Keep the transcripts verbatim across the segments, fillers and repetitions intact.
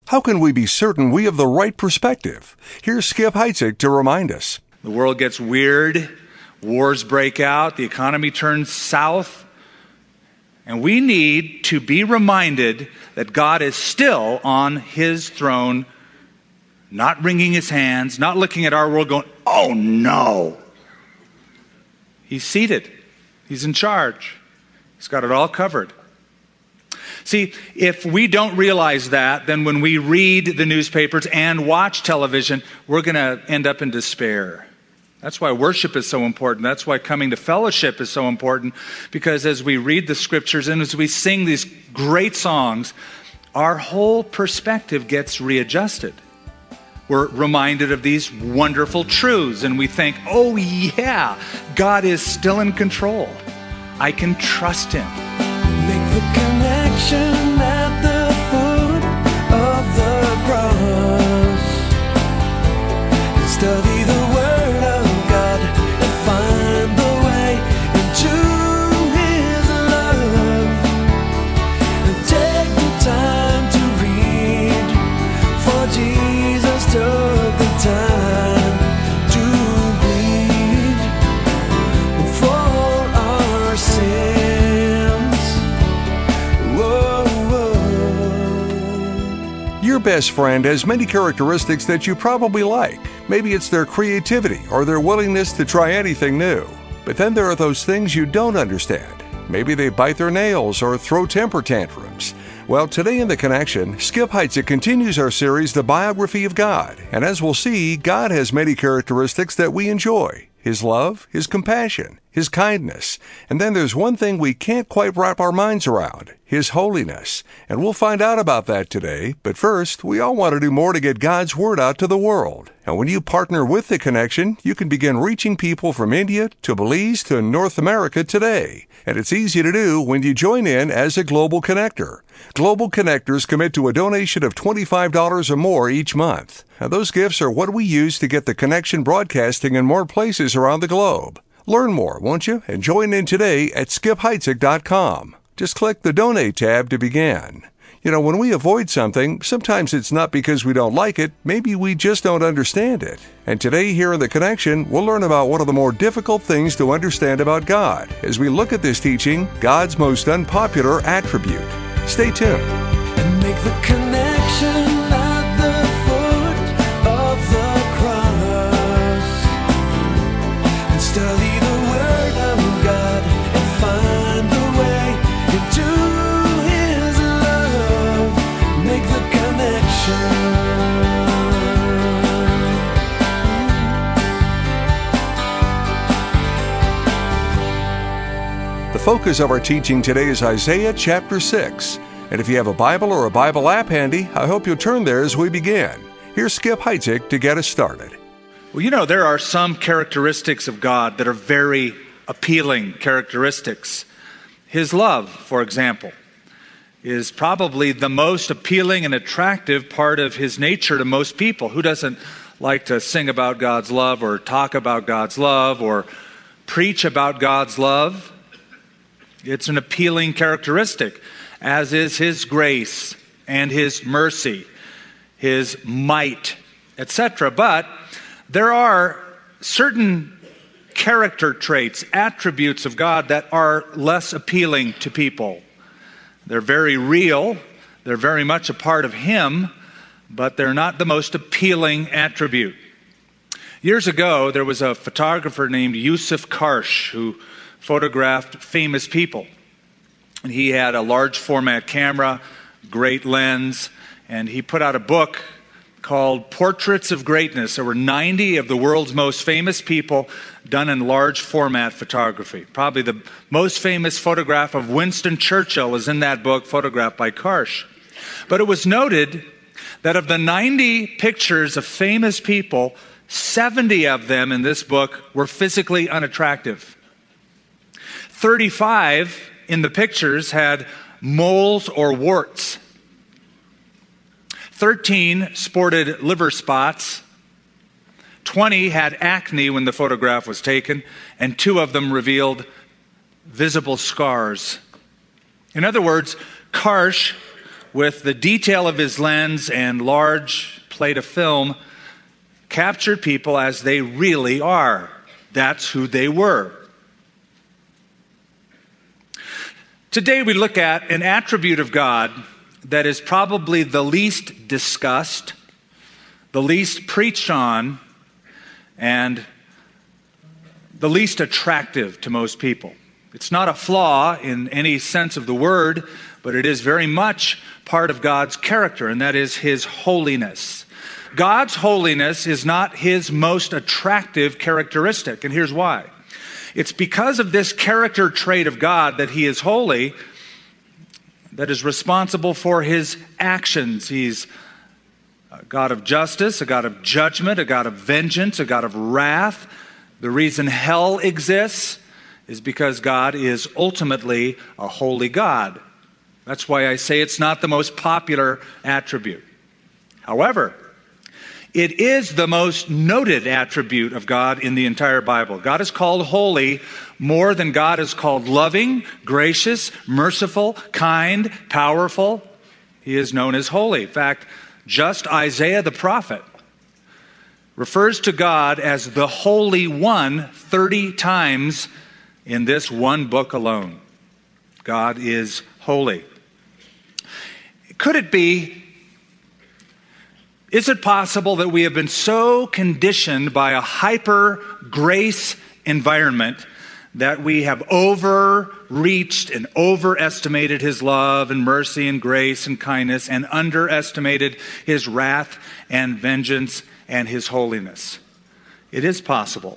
How can we be certain we have the right perspective? Here's Skip Heitzig to remind us. The world gets weird, wars break out, the economy turns south, and we need to be reminded that God is still on his throne, not wringing his hands, not looking at our world going, oh no. He's seated. He's in charge. He's got it all covered. See, if we don't realize that, then when we read the newspapers and watch television, we're going to end up in despair. That's why worship is so important. That's why coming to fellowship is so important, because as we read the scriptures and as we sing these great songs, our whole perspective gets readjusted. We're reminded of these wonderful truths, and we think, oh yeah, God is still in control. I can trust him. Make the connection at the foot of the cross. Study the word of God and find the way into his love. And take the time to read, for Jesus took the time to bleed for our sins. Whoa, whoa. Your best friend has many characteristics that you probably like. Maybe it's their creativity or their willingness to try anything new. But then there are those things you don't understand. Maybe they bite their nails or throw temper tantrums. Well, today in The Connection, Skip Heitzig continues our series, The Biography of God. And as we'll see, God has many characteristics that we enjoy. His love, his compassion, his kindness. And then there's one thing we can't quite wrap our minds around, his holiness. And we'll find out about that today. But first, we all want to do more to get God's Word out to the world. And when you partner with The Connection, you can begin reaching people from India to Belize to North America today. And it's easy to do when you join in as a Global Connector. Global Connectors commit to a donation of twenty-five dollars or more each month. Now, those gifts are what we use to get The Connection broadcasting in more places around the globe. Learn more, won't you? And join in today at skip heitzig dot com. Just click the Donate tab to begin. You know, when we avoid something, sometimes it's not because we don't like it, maybe we just don't understand it. And today here in The Connection, we'll learn about one of the more difficult things to understand about God as we look at this teaching, God's most unpopular attribute. Stay tuned. And make the connection at the foot of the cross. And study the word of God and find the way into his love. Make the connection. The focus of our teaching today is Isaiah chapter six. And if you have a Bible or a Bible app handy, I hope you'll turn there as we begin. Here's Skip Heitzig to get us started. Well, you know, there are some characteristics of God that are very appealing characteristics. His love, for example, is probably the most appealing and attractive part of his nature to most people. Who doesn't like to sing about God's love or talk about God's love or preach about God's love? It's an appealing characteristic, as is his grace and his mercy, his might, et cetera. But there are certain character traits, attributes of God that are less appealing to people. They're very real, they're very much a part of him, but they're not the most appealing attribute. Years ago, there was a photographer named Yusuf Karsh who photographed famous people. And he had a large format camera, great lens, and he put out a book called Portraits of Greatness. There were ninety of the world's most famous people done in large format photography. Probably the most famous photograph of Winston Churchill is in that book, photographed by Karsh. But it was noted that of the ninety pictures of famous people, seventy of them in this book were physically unattractive. thirty-five in the pictures had moles or warts. thirteen sported liver spots. twenty had acne when the photograph was taken, and two of them revealed visible scars. In other words, Karsh with the detail of his lens and large plate of film, captured people as they really are. That's who they were. Today we look at an attribute of God that is probably the least discussed, the least preached on, and the least attractive to most people. It's not a flaw in any sense of the word, but it is very much part of God's character, and that is His holiness. God's holiness is not His most attractive characteristic, and here's why. It's because of this character trait of God, that He is holy, that is responsible for His actions. He's a God of justice, a God of judgment, a God of vengeance, a God of wrath. The reason hell exists is because God is ultimately a holy God. That's why I say it's not the most popular attribute. However, it is the most noted attribute of God in the entire Bible. God is called holy more than God is called loving, gracious, merciful, kind, powerful. He is known as holy. In fact, just Isaiah the prophet refers to God as the Holy One thirty times in this one book alone. God is holy. Could it be, is it possible that we have been so conditioned by a hyper-grace environment that we have overreached and overestimated His love and mercy and grace and kindness and underestimated His wrath and vengeance and His holiness? It is possible.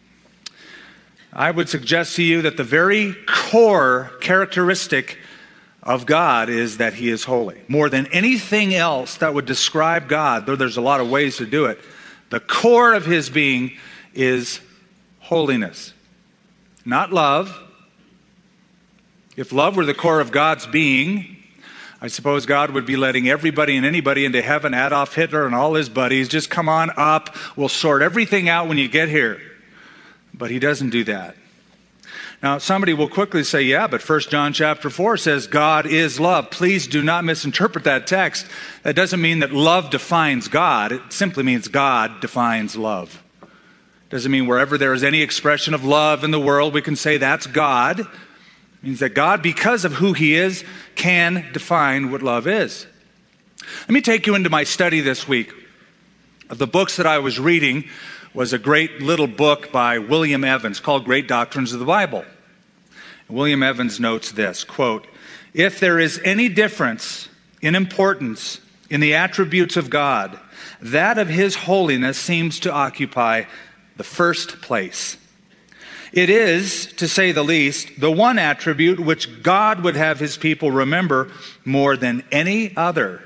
I would suggest to you that the very core characteristic of God is that He is holy. More than anything else that would describe God, though there's a lot of ways to do it, the core of His being is holiness. Not love. If love were the core of God's being, I suppose God would be letting everybody and anybody into heaven, Adolf Hitler and all his buddies, just come on up. We'll sort everything out when you get here. But He doesn't do that. Now, somebody will quickly say, yeah, but First John chapter four says God is love. Please do not misinterpret that text. That doesn't mean that love defines God. It simply means God defines love. It doesn't mean wherever there is any expression of love in the world, we can say that's God. It means that God, because of who He is, can define what love is. Let me take you into my study this week. Of the books that I was reading was a great little book by William Evans called Great Doctrines of the Bible. William Evans notes this, quote, "If there is any difference in importance in the attributes of God, that of His holiness seems to occupy the first place. It is, to say the least, the one attribute which God would have His people remember more than any other."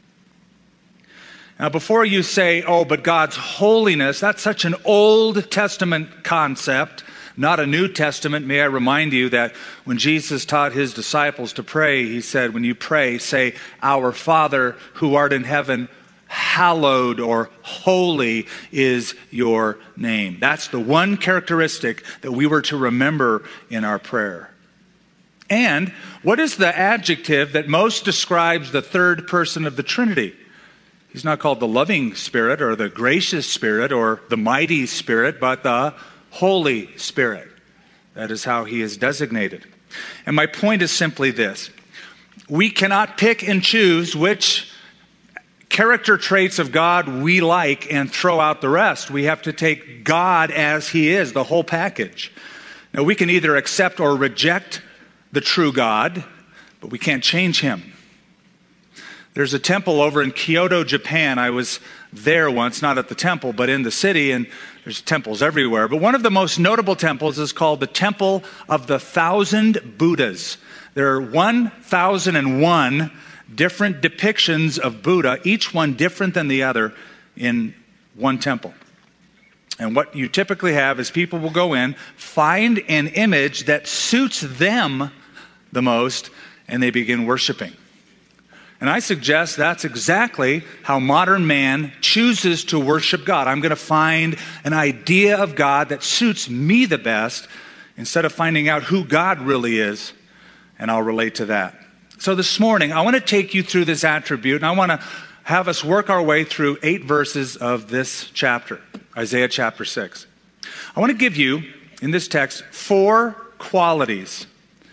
Now, before you say, oh, but God's holiness, that's such an Old Testament concept, not a New Testament, may I remind you that when Jesus taught His disciples to pray, He said, when you pray, say, "Our Father who art in heaven, hallowed," or "holy is your name." That's the one characteristic that we were to remember in our prayer. And what is the adjective that most describes the third person of the Trinity? He's not called the loving Spirit or the gracious Spirit or the mighty Spirit, but the Holy Spirit. That is how He is designated. And my point is simply this. We cannot pick and choose which character traits of God we like and throw out the rest. We have to take God as He is, the whole package. Now, we can either accept or reject the true God, but we can't change Him. There's a temple over in Kyoto, Japan. I was there once, not at the temple, but in the city, and there's temples everywhere. But one of the most notable temples is called the Temple of the Thousand Buddhas. There are one thousand one different depictions of Buddha, each one different than the other, in one temple. And what you typically have is people will go in, find an image that suits them the most, and they begin worshiping. And I suggest that's exactly how modern man chooses to worship God. I'm going to find an idea of God that suits me the best instead of finding out who God really is, and I'll relate to that. So this morning, I want to take you through this attribute, and I want to have us work our way through eight verses of this chapter, Isaiah chapter six. I want to give you, in this text, four qualities.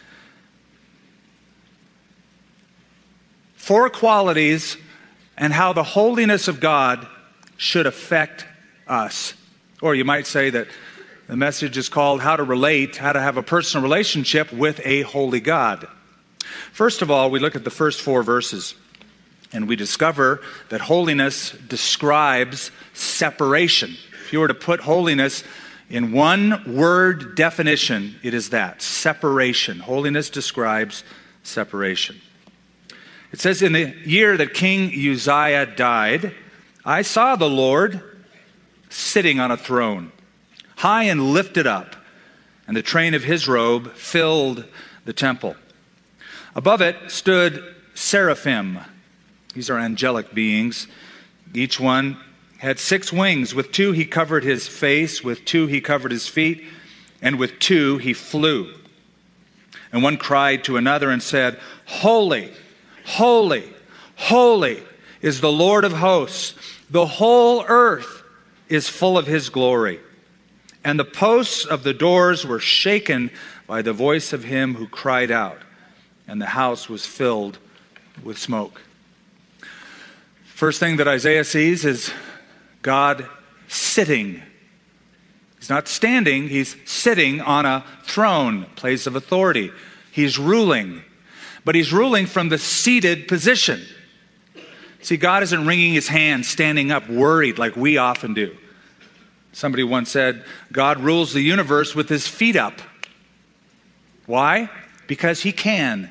Four qualities and how the holiness of God should affect us. Or you might say that the message is called How to Relate, How to Have a Personal Relationship with a Holy God. First of all, we look at the first four verses, and we discover that holiness describes separation. If you were to put holiness in one word definition, it is that, separation. Holiness describes separation. It says, in the year that King Uzziah died, I saw the Lord sitting on a throne, high and lifted up, and the train of his robe filled the temple. Above it stood seraphim. These are angelic beings. Each one had six wings. With two he covered his face, with two he covered his feet, and with two he flew. And one cried to another and said, Holy, holy, holy is the Lord of hosts. The whole earth is full of his glory. And the posts of the doors were shaken by the voice of him who cried out, and the house was filled with smoke. First thing that Isaiah sees is God sitting. He's not standing, he's sitting on a throne, place of authority. He's ruling, but he's ruling from the seated position. See, God isn't wringing his hands, standing up, worried like we often do. Somebody once said, God rules the universe with his feet up. Why? Because he can.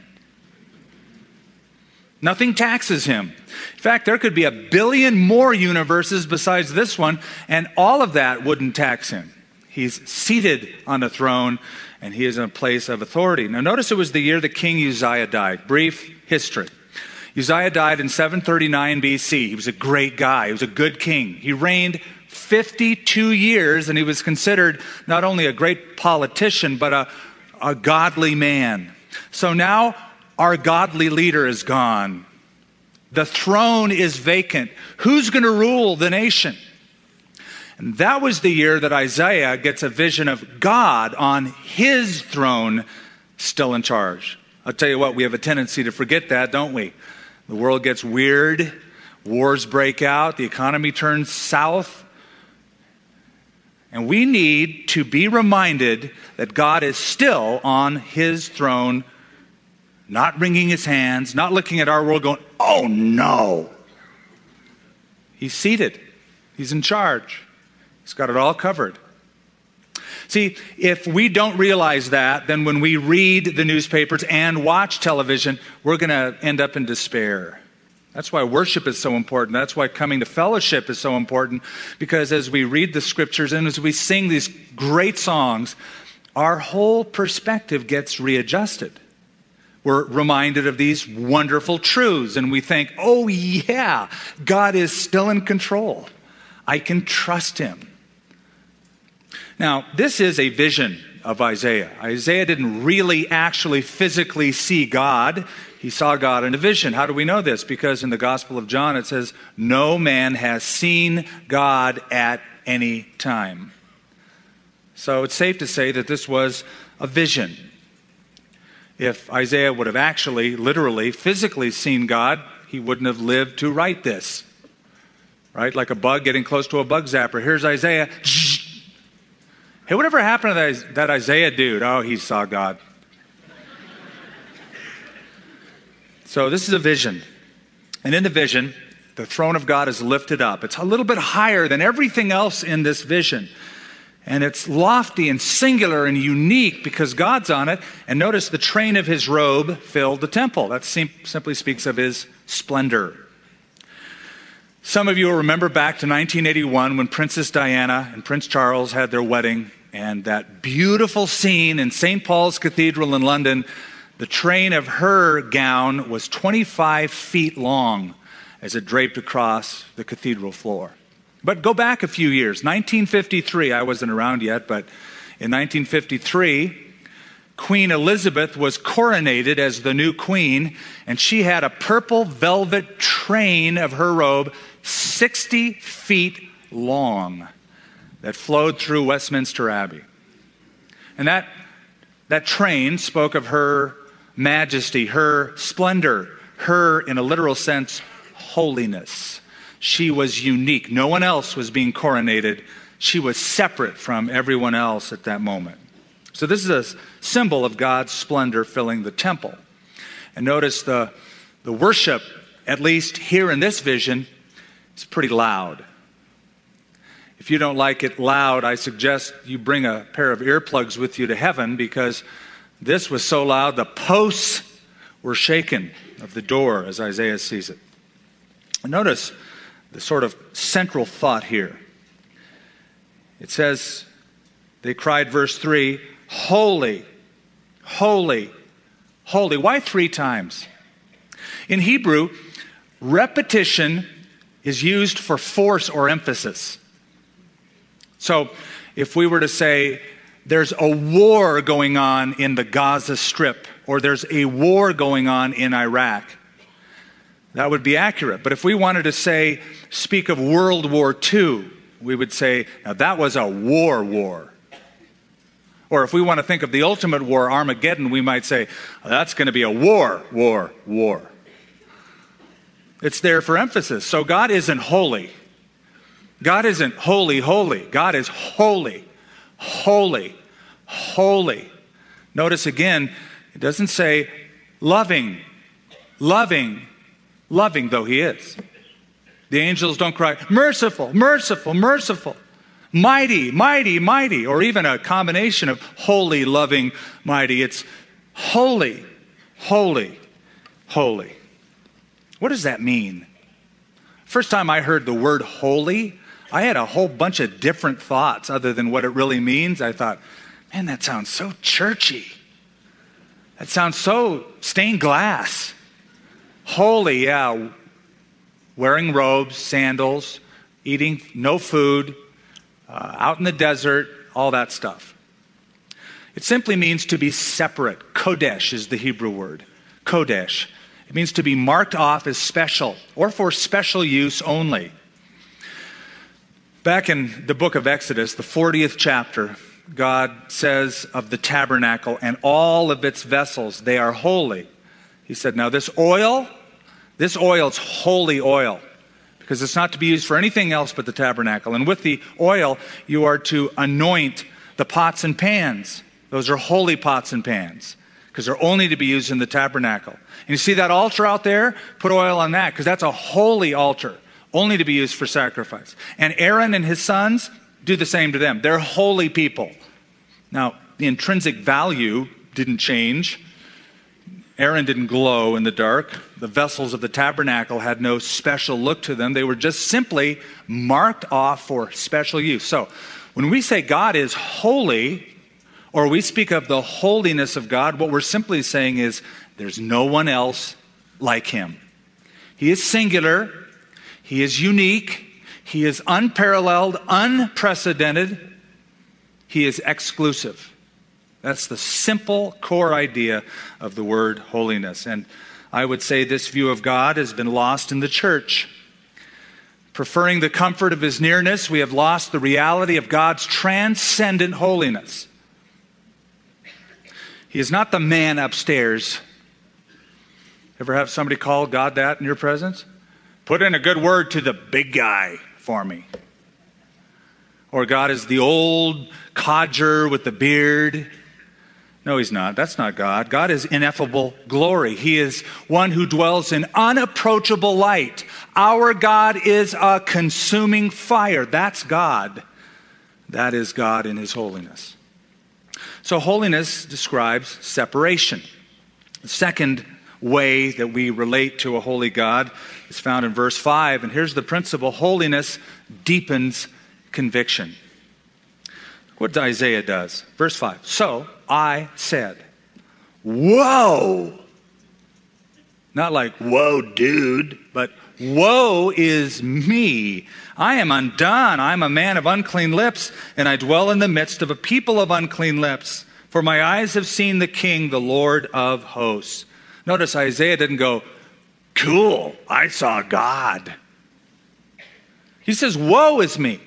Nothing taxes him. In fact, there could be a billion more universes besides this one, and all of that wouldn't tax him. He's seated on the throne, and he is in a place of authority. Now, notice it was the year that King Uzziah died. Brief history. Uzziah died in seven thirty-nine B C. He was a great guy. He was a good king. He reigned fifty-two years, and he was considered not only a great politician, but a, a godly man. So now our godly leader is gone. The throne is vacant. Who's going to rule the nation? And that was the year that Isaiah gets a vision of God on his throne, still in charge. I'll tell you what, we have a tendency to forget that, don't we? The world gets weird, wars break out, the economy turns south. And we need to be reminded that God is still on his throne, not wringing his hands, not looking at our world going, oh no. He's seated. He's in charge. He's got it all covered. See, if we don't realize that, then when we read the newspapers and watch television, we're going to end up in despair. That's why worship is so important. That's why coming to fellowship is so important, because as we read the scriptures and as we sing these great songs, our whole perspective gets readjusted. We're reminded of these wonderful truths, and we think, oh yeah, God is still in control. I can trust him. Now, this is a vision of Isaiah. Isaiah didn't really actually physically see God. He saw God in a vision. How do we know this? Because in the Gospel of John it says, no man has seen God at any time. So it's safe to say that this was a vision. If Isaiah would have actually, literally, physically seen God, he wouldn't have lived to write this. Right? Like a bug getting close to a bug zapper. Here's Isaiah. Hey, whatever happened to that, that Isaiah dude? Oh, he saw God. So this is a vision. And in the vision, the throne of God is lifted up. It's a little bit higher than everything else in this vision. And it's lofty and singular and unique because God's on it. And notice the train of his robe filled the temple. That sim- simply speaks of his splendor. Some of you will remember back to nineteen eighty-one when Princess Diana and Prince Charles had their wedding. And that beautiful scene in Saint Paul's Cathedral in London, the train of her gown was twenty-five feet long as it draped across the cathedral floor. But go back a few years, nineteen fifty-three, I wasn't around yet, but in nineteen fifty-three, Queen Elizabeth was coronated as the new queen, and she had a purple velvet train of her robe, sixty feet long, that flowed through Westminster Abbey. And that, that train spoke of her majesty, her splendor, her, in a literal sense, holiness. She was unique. No one else was being coronated. She was separate from everyone else at that moment. So this is a symbol of God's splendor filling the temple. And notice the, the worship, at least here in this vision, is pretty loud. If you don't like it loud, I suggest you bring a pair of earplugs with you to heaven, because this was so loud the posts were shaken of the door as Isaiah sees it. And notice the sort of central thought here. It says, they cried, verse three, holy, holy, holy. Why three times? In Hebrew, repetition is used for force or emphasis. So if we were to say, there's a war going on in the Gaza Strip, or there's a war going on in Iraq, that would be accurate. But if we wanted to say, speak of World War Two, we would say, now that was a war war. Or if we want to think of the ultimate war, Armageddon, we might say, oh, that's going to be a war, war, war. It's there for emphasis. So God isn't holy. God isn't holy, holy. God is holy, holy, holy. Notice again, it doesn't say loving, loving, loving, though he is. The angels don't cry, merciful, merciful, merciful. Mighty, mighty, mighty, or even a combination of holy, loving, mighty. It's holy, holy, holy. What does that mean? First time I heard the word holy, I had a whole bunch of different thoughts other than what it really means. I thought, man, that sounds so churchy. That sounds so stained glass. Holy, yeah. Wearing robes, sandals, eating no food, Uh, out in the desert, all that stuff. It simply means to be separate. Kodesh is the Hebrew word. Kodesh. It means to be marked off as special or for special use only. Back in the book of Exodus, the fortieth chapter, God says of the tabernacle and all of its vessels, they are holy. He said, now this oil, this oil is holy oil, because it's not to be used for anything else but the tabernacle. And with the oil, you are to anoint the pots and pans. Those are holy pots and pans, because they're only to be used in the tabernacle. And you see that altar out there? Put oil on that, because that's a holy altar, only to be used for sacrifice. And Aaron and his sons do the same to them. They're holy people. Now, the intrinsic value didn't change. Aaron didn't glow in the dark. The vessels of the tabernacle had no special look to them. They were just simply marked off for special use. So when we say God is holy, or we speak of the holiness of God, what we're simply saying is there's no one else like him. He is singular. He is unique. He is unparalleled, unprecedented. He is exclusive. That's the simple core idea of the word holiness. And I would say this view of God has been lost in the church. Preferring the comfort of his nearness, we have lost the reality of God's transcendent holiness. He is not the man upstairs. Ever have somebody call God that in your presence? Put in a good word to the big guy for me. Or God is the old codger with the beard. No, he's not. That's not God. God is ineffable glory. He is one who dwells in unapproachable light. Our God is a consuming fire. That's God. That is God in his holiness. So holiness describes separation. The second way that we relate to a holy God is found in verse five. And here's the principle. Holiness deepens conviction. What Isaiah does. Verse five. So I said, whoa. Not like, whoa, dude, but woe is me. I am undone. I am a man of unclean lips, and I dwell in the midst of a people of unclean lips. For my eyes have seen the King, the Lord of hosts. Notice Isaiah didn't go, cool, I saw God. He says, woe is me.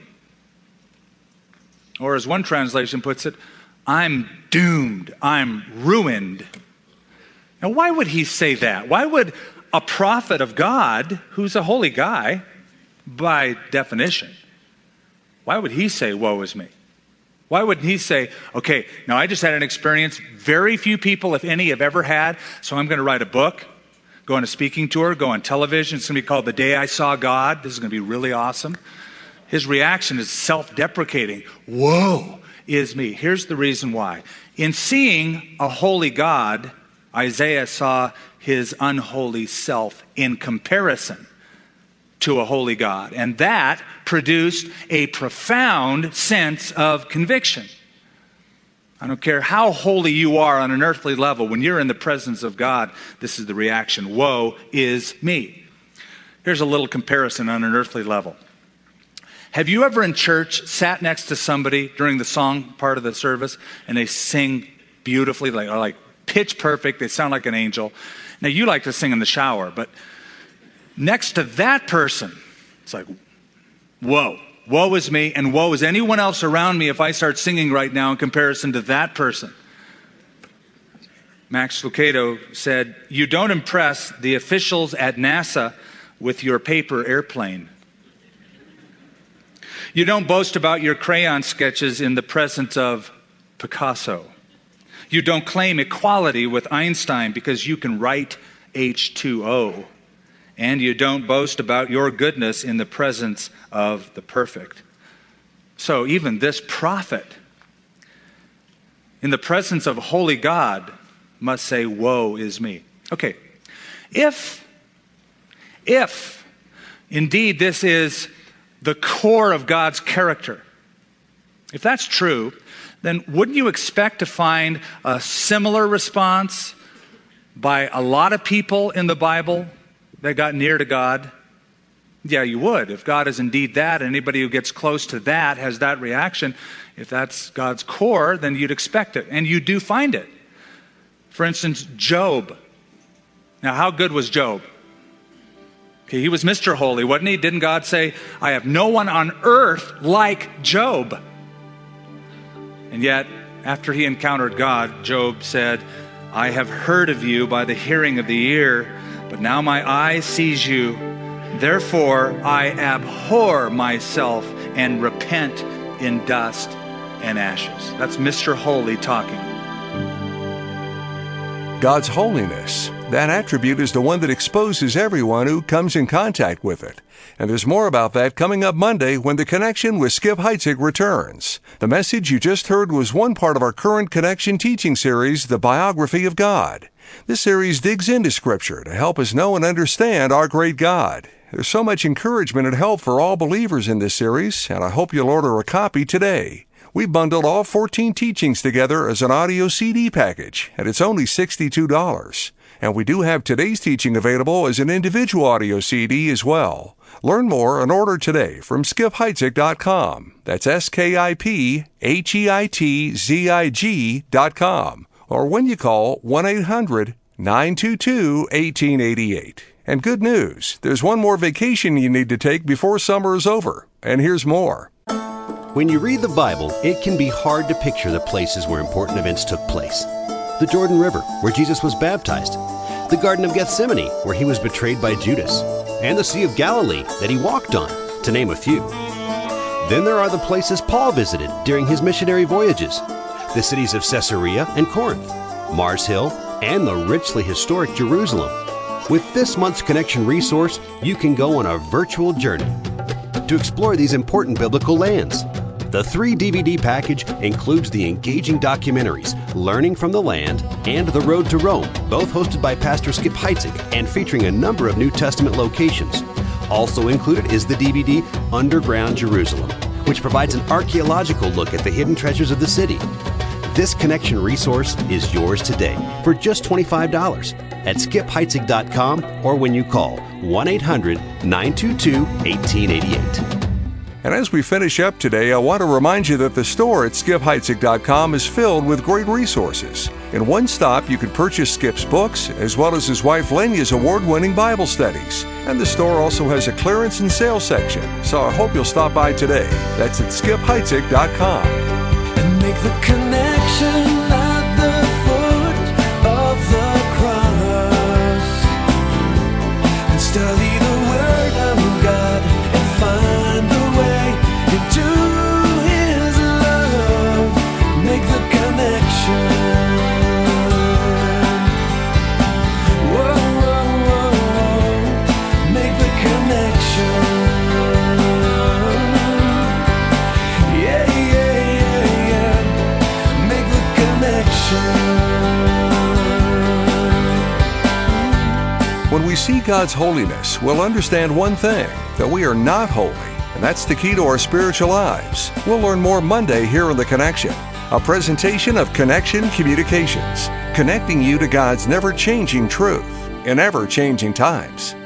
Or as one translation puts it, I'm doomed, I'm ruined. Now, why would he say that? Why would a prophet of God, who's a holy guy, by definition, why would he say, woe is me? Why wouldn't he say, okay, now I just had an experience very few people, if any, have ever had, so I'm going to write a book, go on a speaking tour, go on television. It's going to be called The Day I Saw God. This is going to be really awesome. His reaction is self-deprecating. Woe is me. Here's the reason why. In seeing a holy God, Isaiah saw his unholy self in comparison to a holy God. And that produced a profound sense of conviction. I don't care how holy you are on an earthly level, when you're in the presence of God, this is the reaction. Woe is me. Here's a little comparison on an earthly level. Have you ever in church sat next to somebody during the song part of the service and they sing beautifully, like, like pitch perfect, they sound like an angel. Now you like to sing in the shower, but next to that person, it's like, whoa, woe is me, and woe is anyone else around me if I start singing right now in comparison to that person. Max Lucado said, you don't impress the officials at NASA with your paper airplane. You don't boast about your crayon sketches in the presence of Picasso. You don't claim equality with Einstein because you can write H two O. And you don't boast about your goodness in the presence of the perfect. So even this prophet, in the presence of a holy God, must say, woe is me. Okay, if, if indeed this is the core of God's character, if that's true, then wouldn't you expect to find a similar response by a lot of people in the Bible that got near to God? Yeah, you would. If God is indeed that, and anybody who gets close to that has that reaction, if that's God's core, then you'd expect it. And you do find it. For instance, Job. Now, how good was Job? Okay, he was Mister Holy, wasn't he? Didn't God say, I have no one on earth like Job? And yet, after he encountered God, Job said, I have heard of you by the hearing of the ear, but now my eye sees you. Therefore, I abhor myself and repent in dust and ashes. That's Mister Holy talking. God's holiness, that attribute is the one that exposes everyone who comes in contact with it. And there's more about that coming up Monday when The Connection with Skip Heitzig returns. The message you just heard was one part of our current Connection teaching series, The Biography of God. This series digs into Scripture to help us know and understand our great God. There's so much encouragement and help for all believers in this series, and I hope you'll order a copy today. We bundled all fourteen teachings together as an audio C D package, and it's only sixty-two dollars. And we do have today's teaching available as an individual audio C D as well. Learn more and order today from skip heitzig dot com. That's S K I P H E I T Z I G dot com. Or when you call one eight hundred nine two two one eight eight eight. And good news, there's one more vacation you need to take before summer is over. And here's more. When you read the Bible, it can be hard to picture the places where important events took place. The Jordan River, where Jesus was baptized. The Garden of Gethsemane, where he was betrayed by Judas. And the Sea of Galilee that he walked on, to name a few. Then there are the places Paul visited during his missionary voyages. The cities of Caesarea and Corinth, Mars Hill, and the richly historic Jerusalem. With this month's Connection resource, you can go on a virtual journey to explore these important biblical lands. The three D V D package includes the engaging documentaries, Learning from the Land and The Road to Rome, both hosted by Pastor Skip Heitzig and featuring a number of New Testament locations. Also included is the D V D Underground Jerusalem, which provides an archaeological look at the hidden treasures of the city. This Connection resource is yours today for just twenty-five dollars at skip heitzig dot com or when you call one eight hundred nine two two one eight eight eight. And as we finish up today, I want to remind you that the store at skip heitzig dot com is filled with great resources. In one stop, you can purchase Skip's books, as well as his wife Lanya's award-winning Bible studies. And the store also has a clearance and sale section, so I hope you'll stop by today. That's at skip heitzig dot com. And make the connection at the foot of the cross. And study the Word of God and find the way into His love. Make the connection. Whoa, whoa, whoa, whoa. Make the connection. Yeah, yeah, yeah, yeah. Make the connection. When we see God's holiness, we'll understand one thing, that we are not holy, and that's the key to our spiritual lives. We'll learn more Monday here on The Connection, a presentation of Connection Communications, connecting you to God's never-changing truth in ever-changing times.